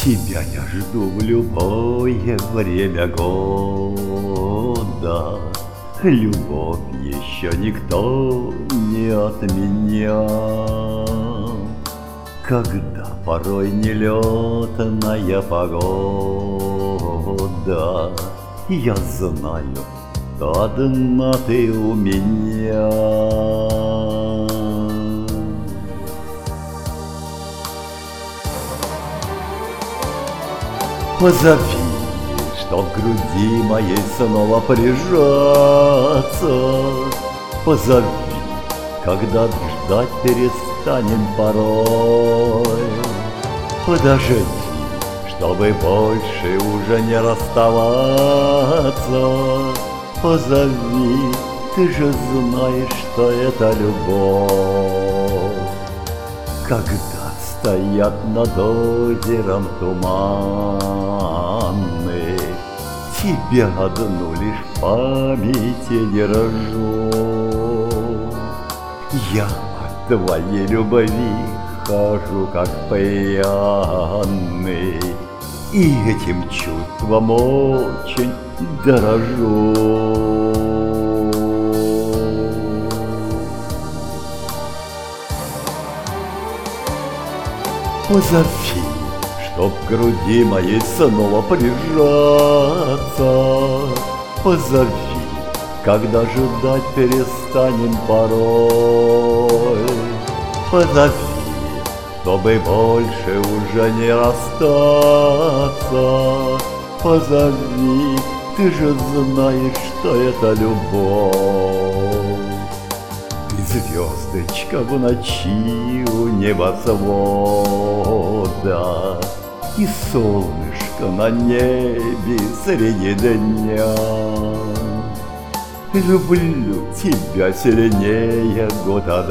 Тебя я жду в любое время года. Любовь еще никто не отменял. Когда порой нелетная погода, я знаю, что одна ты у меня. Позови, чтоб к груди моей снова прижаться. Позови, когда ждать перестанем порой. Подожди, чтобы больше уже не расставаться. Позови, ты же знаешь, что это любовь. Когда стоят над озером туманы, тебя одну лишь в памяти держу. Я от твоей любви хожу как пьяный, и этим чувством очень дорожу. Позови, чтоб к груди моей снова прижаться. Позови, когда ждать перестанем порой. Позови, чтобы больше уже не расстаться. Позови, ты же знаешь, что это любовь. Ты звездочка в ночи у небосвода, и солнышко на небе среди дня. Люблю тебя сильнее год от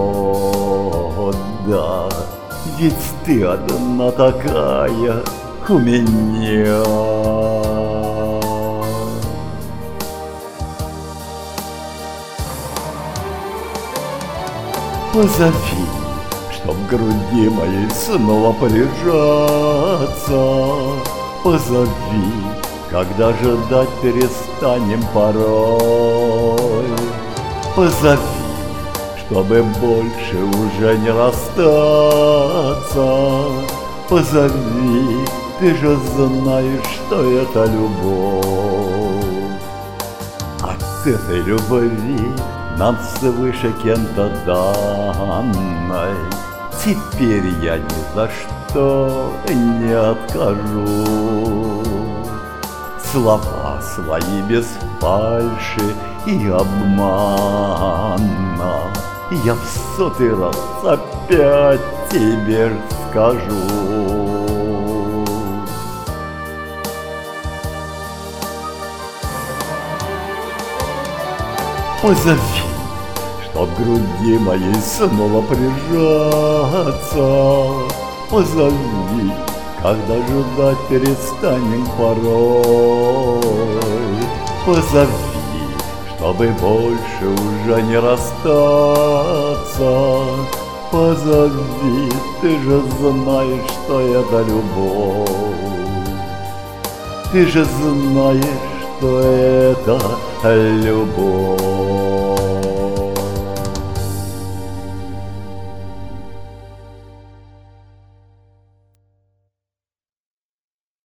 года, ведь ты одна такая у меня. Позови, чтоб к груди моей снова прижаться. Позови, когда ждать перестанем порой. Позови, чтобы больше уже не расстаться. Позови, ты же знаешь, что это любовь. От этой любви нам свыше кем-то данной, теперь я ни за что не откажу. Слова свои без фальши и обмана я в 100-й раз опять тебе скажу. Позови, чтоб к груди моей снова прижаться. Позови, когда ждать перестанем порой. Позови, чтобы больше уже не расстаться. Позови, ты же знаешь, что это любовь. Ты же знаешь, что это любовь.